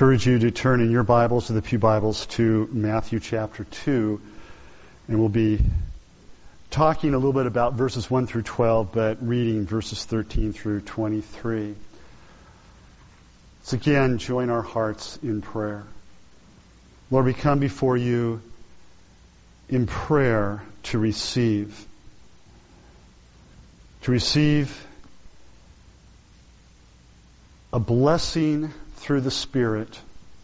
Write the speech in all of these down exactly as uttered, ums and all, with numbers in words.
encourage you to turn in your Bibles, or the Pew Bibles, to Matthew chapter two, and we'll be talking a little bit about verses one through twelve, but reading verses thirteen through twenty-three. So again, join our hearts in prayer. Lord, we come before you in prayer to receive, to receive a blessing through the Spirit,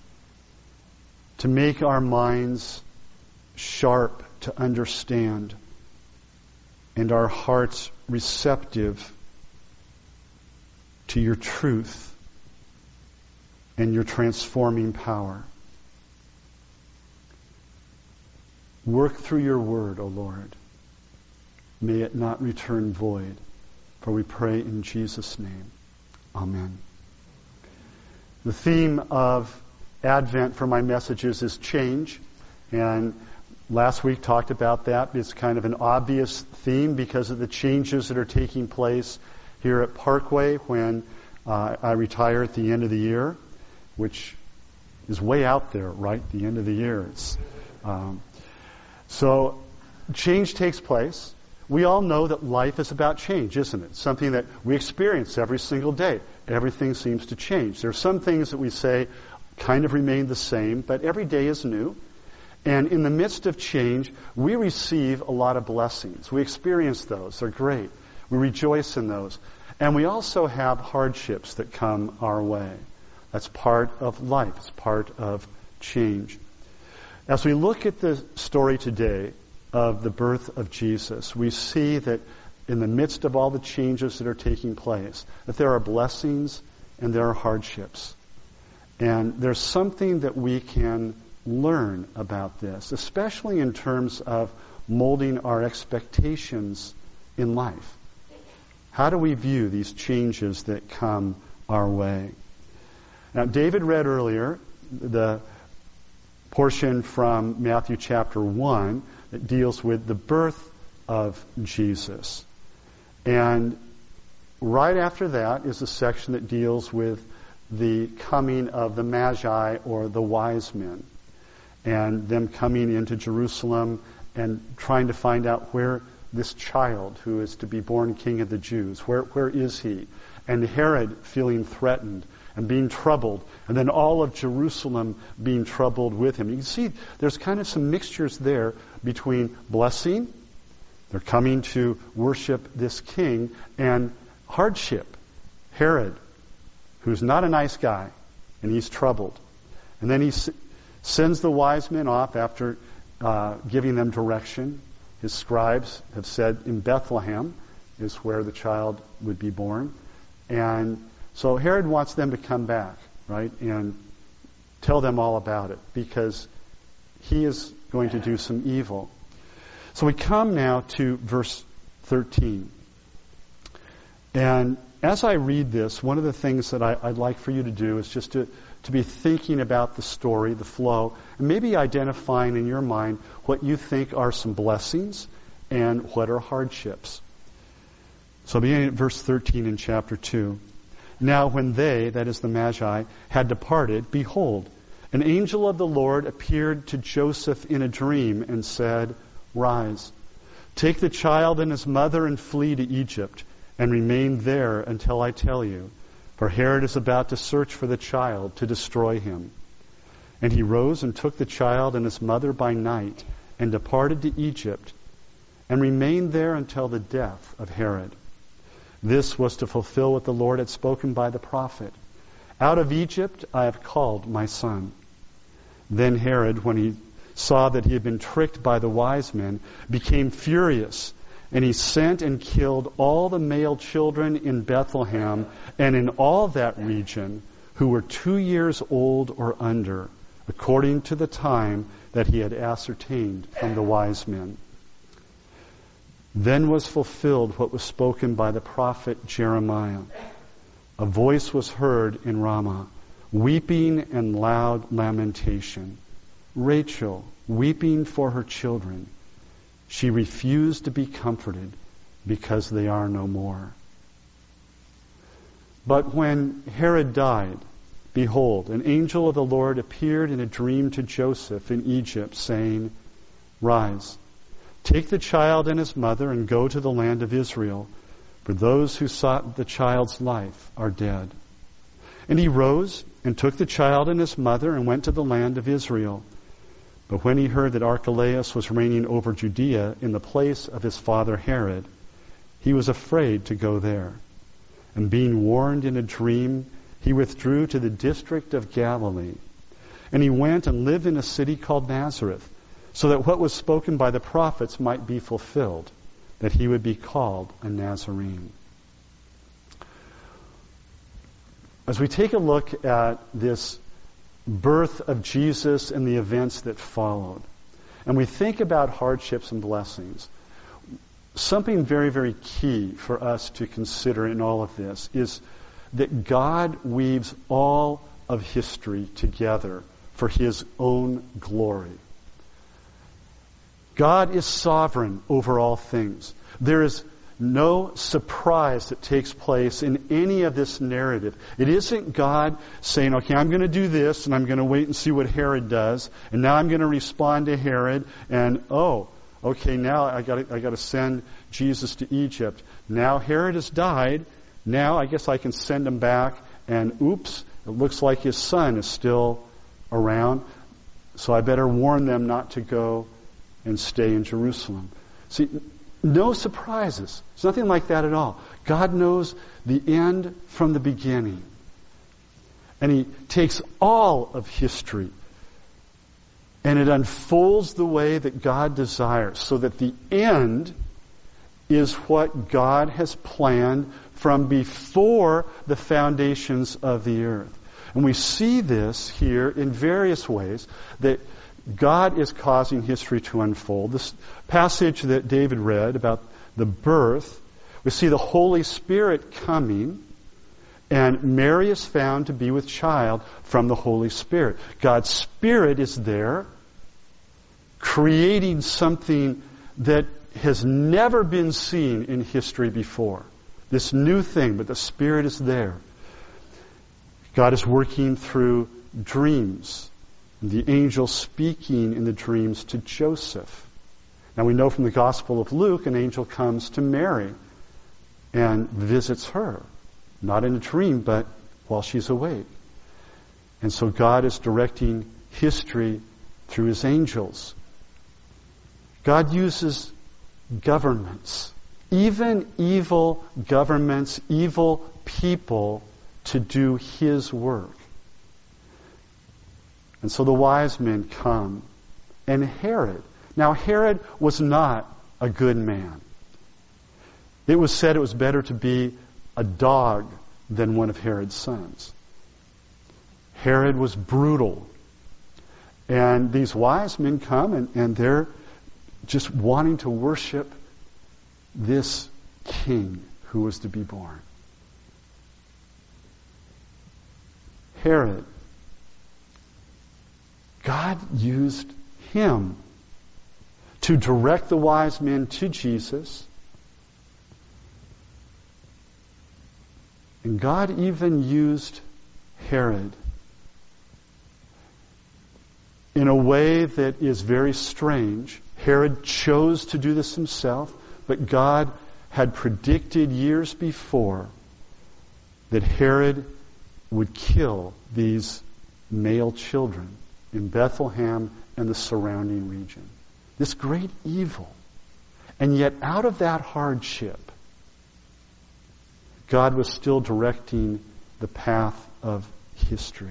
to make our minds sharp to understand and our hearts receptive to your truth and your transforming power. Work through your word, O Lord. May it not return void, for we pray in Jesus' name. Amen. The theme of Advent for my messages is change, and last week talked about that. It's kind of an obvious theme because of the changes that are taking place here at Parkway when uh, I retire at the end of the year, which is way out there, right? The end of the year. It's, um, so change takes place. We all know that life is about change, isn't it? Something that we experience every single day. Everything seems to change. There are some things that we say kind of remain the same, but every day is new. And in the midst of change, we receive a lot of blessings. We experience those. They're great. We rejoice in those. And we also have hardships that come our way. That's part of life. It's part of change. As we look at the story today of the birth of Jesus, we see that in the midst of all the changes that are taking place, that there are blessings and there are hardships. And there's something that we can learn about this, especially in terms of molding our expectations in life. How do we view these changes that come our way? Now, David read earlier the portion from Matthew chapter one that deals with the birth of Jesus. And right after that is a section that deals with the coming of the Magi, or the wise men, and them coming into Jerusalem and trying to find out where this child who is to be born King of the Jews, where where is he? And Herod feeling threatened and being troubled, and then all of Jerusalem being troubled with him. You can see there's kind of some mixtures there between blessing, they're coming to worship this king, and hardship. Herod, who's not a nice guy, and he's troubled. And then he s- sends the wise men off after uh, giving them direction. His scribes have said in Bethlehem is where the child would be born. And so Herod wants them to come back, right, and tell them all about it, because he is going to do some evil. So we come now to verse thirteen. And as I read this, one of the things that I, I'd like for you to do is just to, to be thinking about the story, the flow, and maybe identifying in your mind what you think are some blessings and what are hardships. So beginning at verse thirteen in chapter two. Now when they, that is the Magi, had departed, behold, an angel of the Lord appeared to Joseph in a dream and said, Rise, take the child and his mother and flee to Egypt, and remain there until I tell you, for Herod is about to search for the child to destroy him. And he rose and took the child and his mother by night, and departed to Egypt, and remained there until the death of Herod. This was to fulfill what the Lord had spoken by the prophet. Out of Egypt I have called my son. Then Herod, when he saw that he had been tricked by the wise men, became furious, and he sent and killed all the male children in Bethlehem and in all that region who were two years old or under, according to the time that he had ascertained from the wise men. Then was fulfilled what was spoken by the prophet Jeremiah. A voice was heard in Ramah, weeping and loud lamentation. Rachel, weeping for her children. She refused to be comforted because they are no more. But when Herod died, behold, an angel of the Lord appeared in a dream to Joseph in Egypt, saying, Rise, take the child and his mother and go to the land of Israel, for those who sought the child's life are dead. And he rose and took the child and his mother and went to the land of Israel. But when he heard that Archelaus was reigning over Judea in the place of his father Herod, he was afraid to go there. And being warned in a dream, he withdrew to the district of Galilee. And he went and lived in a city called Nazareth, so that what was spoken by the prophets might be fulfilled, that he would be called a Nazarene. As we take a look at this birth of Jesus and the events that followed, and we think about hardships and blessings, something very, very key for us to consider in all of this is that God weaves all of history together for His own glory. God is sovereign over all things. There is no surprise that takes place in any of this narrative. It isn't God saying, okay, I'm going to do this, and I'm going to wait and see what Herod does, and now I'm going to respond to Herod, and oh, okay, now I got I got to send Jesus to Egypt. Now Herod has died. Now I guess I can send him back, and oops, it looks like his son is still around, so I better warn them not to go and stay in Jerusalem. See, no surprises. It's nothing like that at all. God knows the end from the beginning. And He takes all of history and it unfolds the way that God desires, so that the end is what God has planned from before the foundations of the earth. And we see this here in various ways, that God is causing history to unfold. This passage that David read about the birth, we see the Holy Spirit coming, and Mary is found to be with child from the Holy Spirit. God's Spirit is there, creating something that has never been seen in history before. This new thing, but the Spirit is there. God is working through dreams. The angel speaking in the dreams to Joseph. Now we know from the Gospel of Luke, an angel comes to Mary and visits her. Not in a dream, but while she's awake. And so God is directing history through His angels. God uses governments, even evil governments, evil people, to do His work. And so the wise men come. And Herod. Now Herod was not a good man. It was said it was better to be a dog than one of Herod's sons. Herod was brutal. And these wise men come and, and they're just wanting to worship this king who was to be born. Herod, God used him to direct the wise men to Jesus. And God even used Herod in a way that is very strange. Herod chose to do this himself, but God had predicted years before that Herod would kill these male children in Bethlehem and the surrounding region. This great evil. And yet out of that hardship, God was still directing the path of history.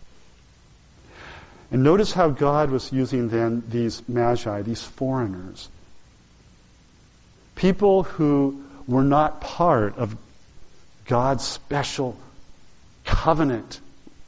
And notice how God was using then these magi, these foreigners. People who were not part of God's special covenant.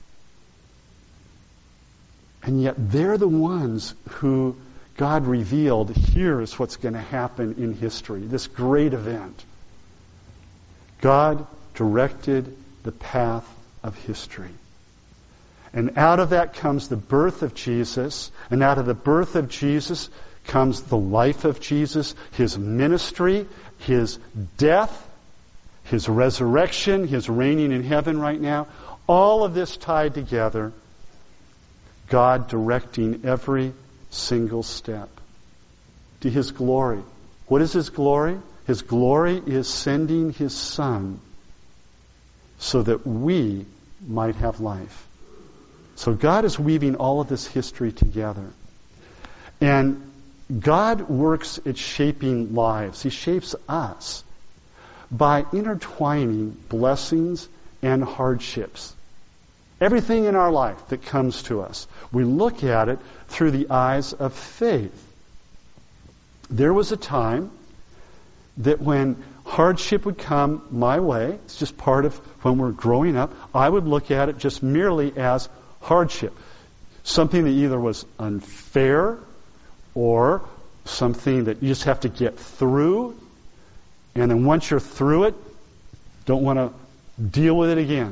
And yet they're the ones who God revealed, here is what's going to happen in history, this great event. God directed the path of history. And out of that comes the birth of Jesus, and out of the birth of Jesus comes the life of Jesus, His ministry, His death, His resurrection, His reigning in heaven right now. All of this tied together, God directing every single step to His glory. What is His glory? His glory is sending His Son so that we might have life. So God is weaving all of this history together. And God works at shaping lives. He shapes us by intertwining blessings and hardships. Everything in our life that comes to us, we look at it through the eyes of faith. There was a time that when hardship would come my way, it's just part of when we're growing up, I would look at it just merely as hardship. Something that either was unfair or something that you just have to get through. And then once you're through it, don't want to deal with it again.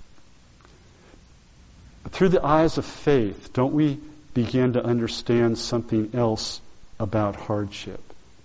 Through the eyes of faith, don't we begin to understand something else about hardship?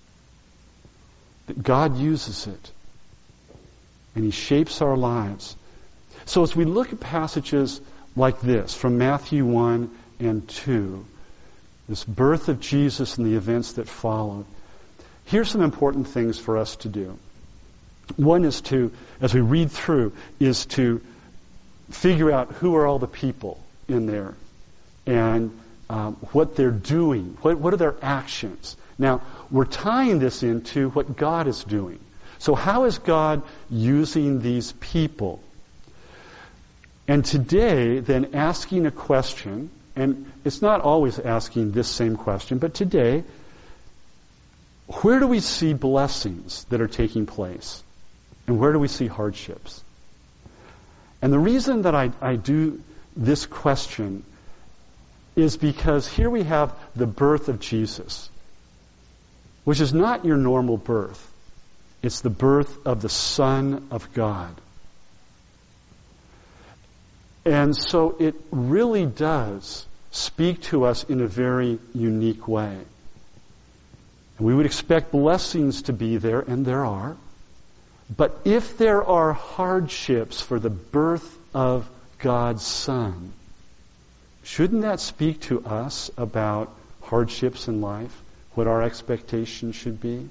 That God uses it. And He shapes our lives. So as we look at passages like this from Matthew one and two, this birth of Jesus and the events that followed, here's some important things for us to do. One is to, as we read through, is to figure out who are all the people in there and um, what they're doing. What, what are their actions? Now, we're tying this into what God is doing. So how is God using these people? And today, then asking a question, and it's not always asking this same question, but today, where do we see blessings that are taking place? And where do we see hardships? And the reason that I, I do this question is because here we have the birth of Jesus, which is not your normal birth. It's the birth of the Son of God. And so it really does speak to us in a very unique way. And we would expect blessings to be there, and there are. But if there are hardships for the birth of God's Son, shouldn't that speak to us about hardships in life? What our expectations should be?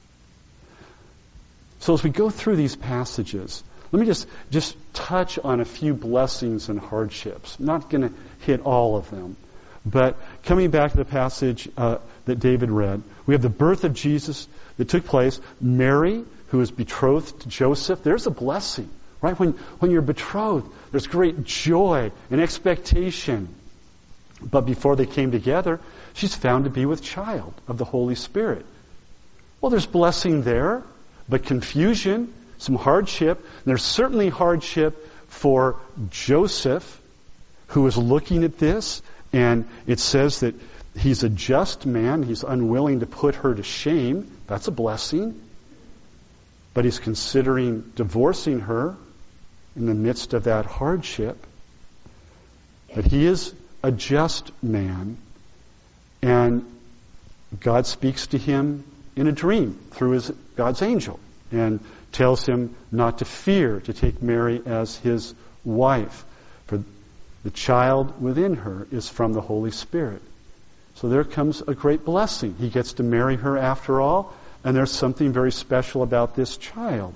So as we go through these passages, let me just, just touch on a few blessings and hardships. I'm not going to hit all of them. But coming back to the passage uh, that David read, we have the birth of Jesus that took place. Mary, who is betrothed to Joseph, there's a blessing, right? When, when you're betrothed, there's great joy and expectation. But before they came together, she's found to be with child of the Holy Spirit. Well, there's blessing there, but confusion, some hardship. There's certainly hardship for Joseph, who is looking at this, and it says that he's a just man. He's unwilling to put her to shame. That's a blessing. But he's considering divorcing her in the midst of that hardship. But he is a just man, and God speaks to him in a dream through his God's angel and tells him not to fear to take Mary as his wife, for the child within her is from the Holy Spirit. So there comes a great blessing. He gets to marry her after all, and there's something very special about this child.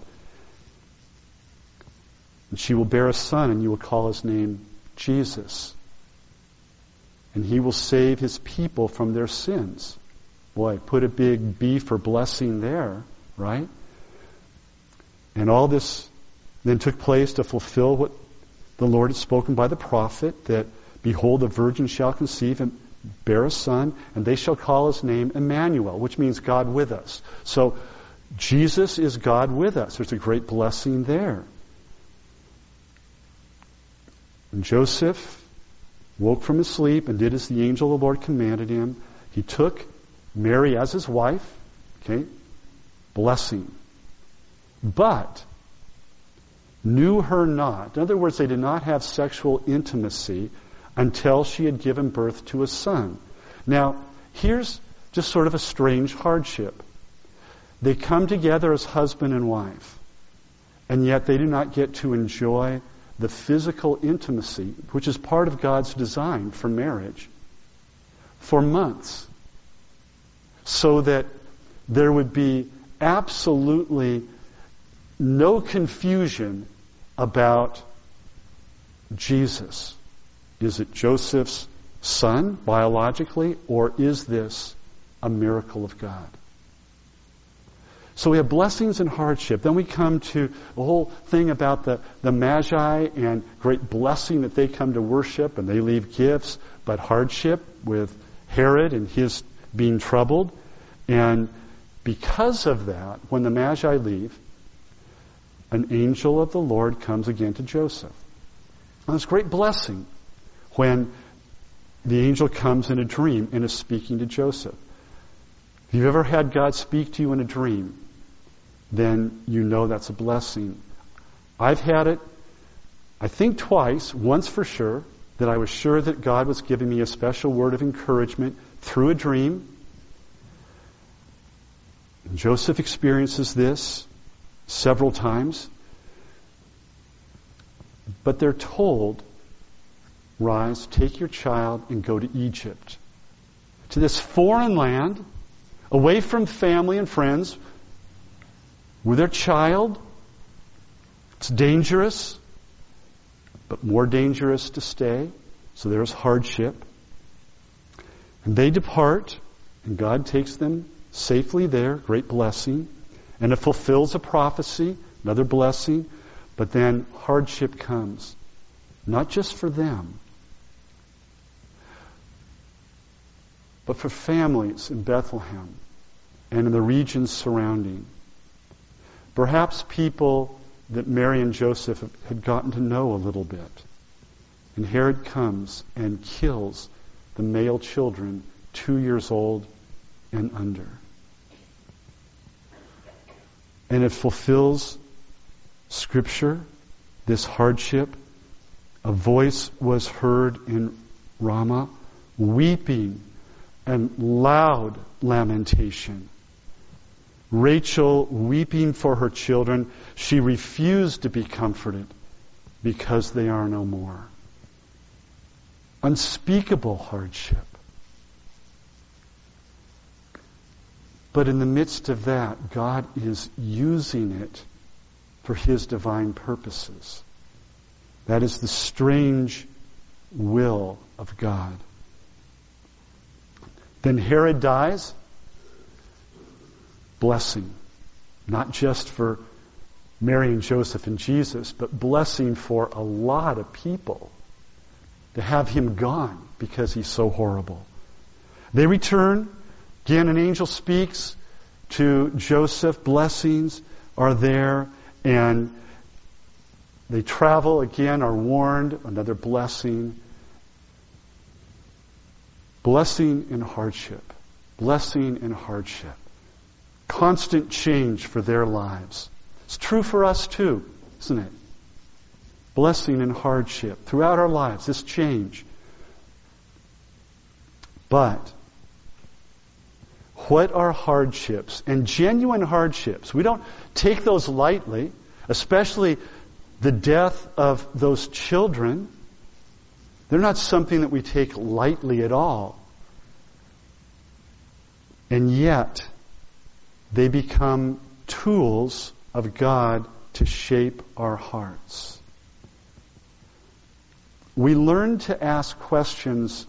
And she will bear a son, and you will call his name Jesus. And he will save his people from their sins. Boy, put a big B for blessing there, right? And all this then took place to fulfill what the Lord had spoken by the prophet, that, behold, the virgin shall conceive and bear a son, and they shall call his name Emmanuel, which means God with us. So Jesus is God with us. There's a great blessing there. And Joseph woke from his sleep and did as the angel of the Lord commanded him. He took Mary as his wife. Okay? Blessing. But knew her not. In other words, they did not have sexual intimacy until she had given birth to a son. Now, here's just sort of a strange hardship. They come together as husband and wife, and yet they do not get to enjoy the physical intimacy, which is part of God's design for marriage, for months, so that there would be absolutely no confusion about Jesus. Is it Joseph's son, biologically, or is this a miracle of God? So we have blessings and hardship. Then we come to the whole thing about the, the Magi and great blessing that they come to worship and they leave gifts, but hardship with Herod and his being troubled. And because of that, when the Magi leave, an angel of the Lord comes again to Joseph. And it's great blessing when the angel comes in a dream and is speaking to Joseph. If you've ever had God speak to you in a dream, then you know that's a blessing. I've had it, I think twice, once for sure, that I was sure that God was giving me a special word of encouragement through a dream. And Joseph experiences this several times. But they're told, rise, take your child and go to Egypt. To this foreign land, away from family and friends, with their child. It's dangerous, but more dangerous to stay. So there's hardship. And they depart, and God takes them safely there, great blessing. And it fulfills a prophecy, another blessing. But then hardship comes, not just for them, but for families in Bethlehem and in the regions surrounding. Perhaps people that Mary and Joseph had gotten to know a little bit. And Herod comes and kills the male children two years old and under. And it fulfills Scripture, this hardship. A voice was heard in Ramah, weeping and loud lamentation. Rachel weeping for her children. She refused to be comforted because they are no more. Unspeakable hardship. But in the midst of that, God is using it for His divine purposes. That is the strange will of God. Then Herod dies. Blessing. Not just for Mary and Joseph and Jesus, but blessing for a lot of people to have him gone because he's so horrible. They return. Again, an angel speaks to Joseph. Blessings are there. And they travel again, are warned. Another blessing. Blessing in hardship. Blessing in hardship. Constant change for their lives. It's true for us too, isn't it? Blessing and hardship throughout our lives, this change. But what are hardships? And genuine hardships. We don't take those lightly, especially the death of those children. They're not something that we take lightly at all. And yet, they become tools of God to shape our hearts. We learn to ask questions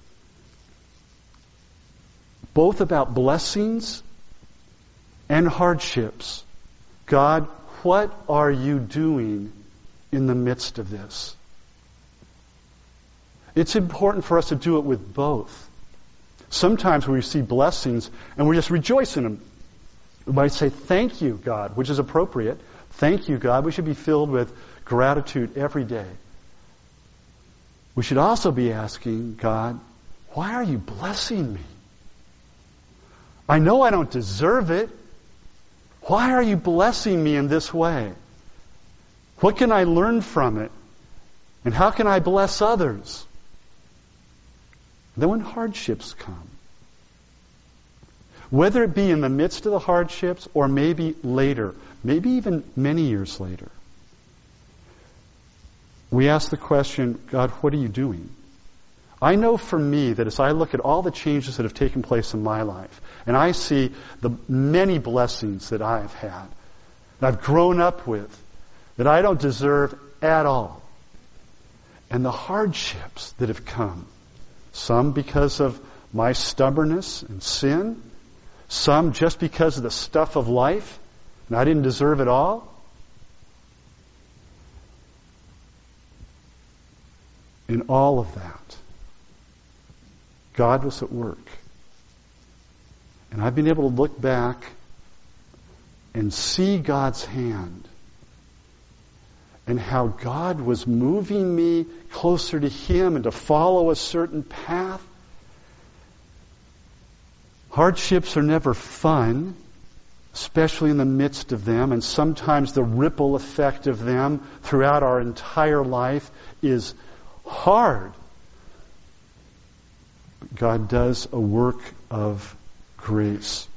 both about blessings and hardships. God, what are you doing in the midst of this? It's important for us to do it with both. Sometimes we receive blessings and we just rejoice in them. We might say, thank you, God, which is appropriate. Thank you, God. We should be filled with gratitude every day. We should also be asking God, why are you blessing me? I know I don't deserve it. Why are you blessing me in this way? What can I learn from it? And how can I bless others? Then when hardships come, whether it be in the midst of the hardships or maybe later, maybe even many years later, we ask the question, God, what are you doing? I know for me that as I look at all the changes that have taken place in my life, and I see the many blessings that I have had, that I've grown up with, that I don't deserve at all, and the hardships that have come, some because of my stubbornness and sin, some just because of the stuff of life, and I didn't deserve it all. In all of that, God was at work. And I've been able to look back and see God's hand and how God was moving me closer to Him and to follow a certain path. Hardships are never fun, especially in the midst of them, and sometimes the ripple effect of them throughout our entire life is hard. But God does a work of grace.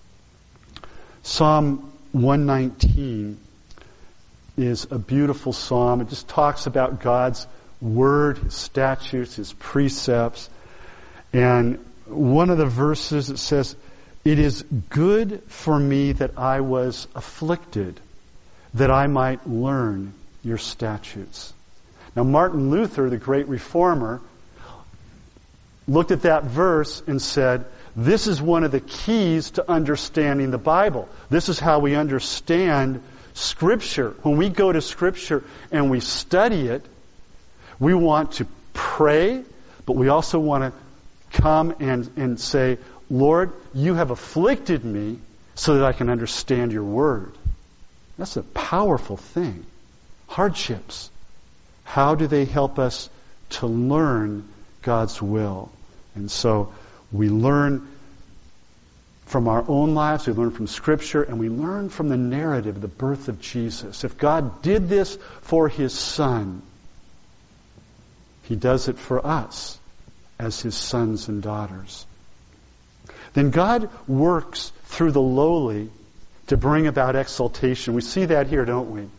Psalm one nineteen is a beautiful psalm. It just talks about God's Word, His statutes, His precepts. And one of the verses, it says, "It is good for me that I was afflicted, that I might learn your statutes." Now, Martin Luther, the great reformer, looked at that verse and said, this is one of the keys to understanding the Bible. This is how we understand Scripture. When we go to Scripture and we study it, we want to pray, but we also want to come and, and say, Lord, you have afflicted me so that I can understand your Word. That's a powerful thing. Hardships. How do they help us to learn God's will? And so we learn from our own lives, we learn from Scripture, and we learn from the narrative of the birth of Jesus. If God did this for His Son, He does it for us as His sons and daughters. Then God works through the lowly to bring about exaltation. We see that here, don't we?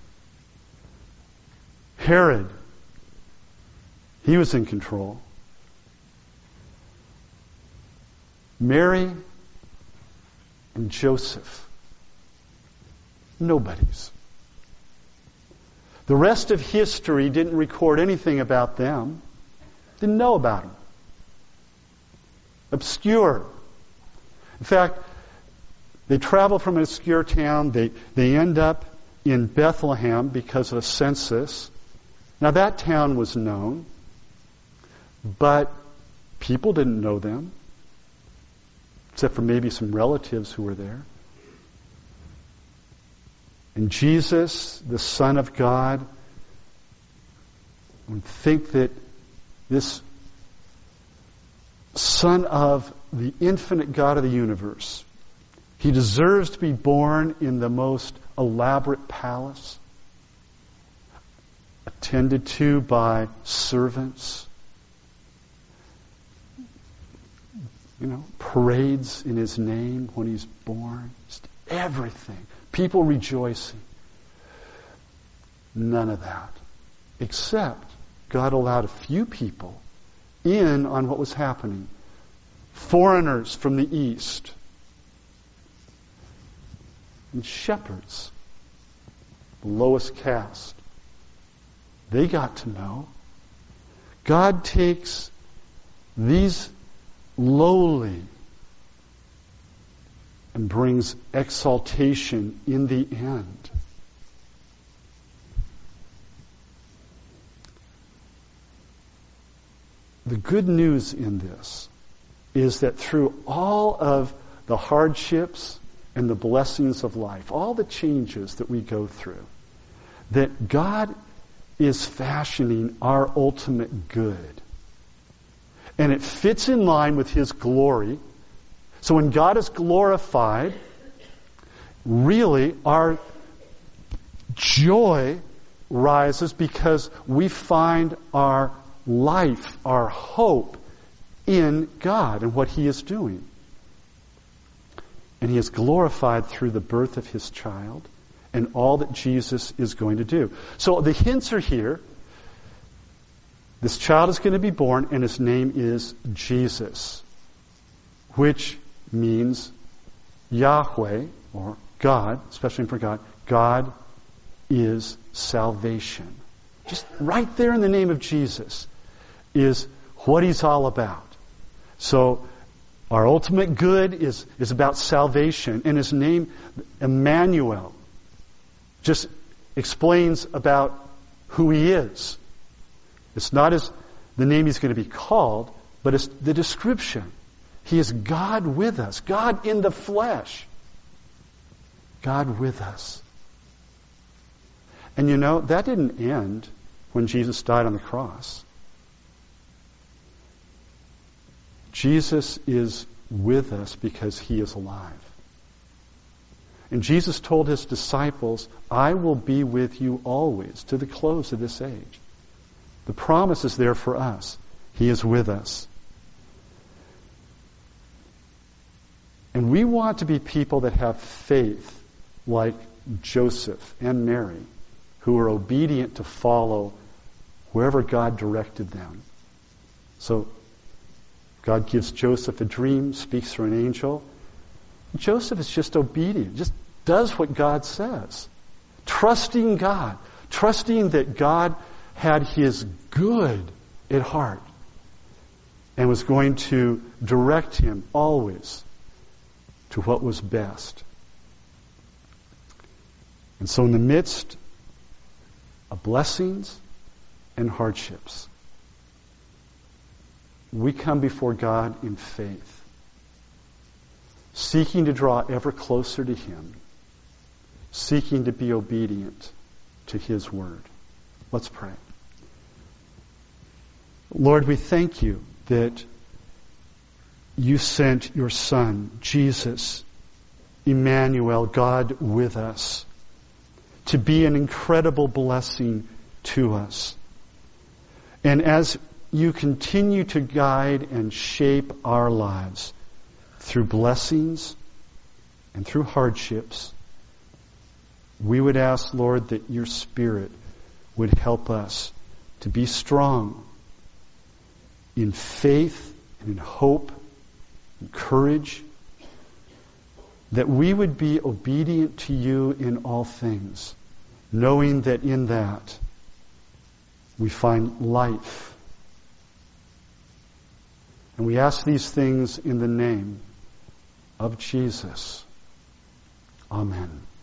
Herod, he was in control. Mary and Joseph, nobodies. The rest of history didn't record anything about them. Didn't know about them. Obscure. In fact, they travel from an obscure town. They, they end up in Bethlehem because of a census. Now that town was known, but people didn't know them, except for maybe some relatives who were there. And Jesus, the Son of God, would think that this Son of the infinite God of the universe, He deserves to be born in the most elaborate palace, attended to by servants, you know, parades in His name when He's born, just everything. People rejoicing. None of that. Except God allowed a few people in on what was happening. Foreigners from the east. And shepherds, the lowest caste. They got to know. God takes these lowly and brings exaltation in the end. The good news in this is that through all of the hardships and the blessings of life, all the changes that we go through, that God is fashioning our ultimate good. And it fits in line with His glory. So when God is glorified, really our joy rises because we find our life, our hope in God and what He is doing. And He is glorified through the birth of His child and all that Jesus is going to do. So the hints are here. This child is going to be born, and his name is Jesus, which means Yahweh, or God, especially for God. God is salvation. Just right there in the name of Jesus is what He's all about. So our ultimate good is, is about salvation, and His name, Emmanuel, just explains about who He is. It's not as the name He's going to be called, but it's the description. He is God with us. God in the flesh. God with us. And you know, that didn't end when Jesus died on the cross. Jesus is with us because He is alive. And Jesus told His disciples, I will be with you always to the close of this age. The promise is there for us. He is with us. And we want to be people that have faith like Joseph and Mary, who are obedient to follow wherever God directed them. So God gives Joseph a dream, speaks through an angel. Joseph is just obedient, just does what God says. Trusting God, trusting that God had His good at heart and was going to direct him always to what was best. And so in the midst of blessings and hardships, we come before God in faith, seeking to draw ever closer to Him, seeking to be obedient to His Word. Let's pray. Lord, we thank You that You sent Your Son, Jesus, Emmanuel, God with us, to be an incredible blessing to us. And as You continue to guide and shape our lives through blessings and through hardships, we would ask, Lord, that Your Spirit would help us to be strong in faith and in hope and courage, that we would be obedient to You in all things, knowing that in that we find life. And we ask these things in the name of Jesus. Amen.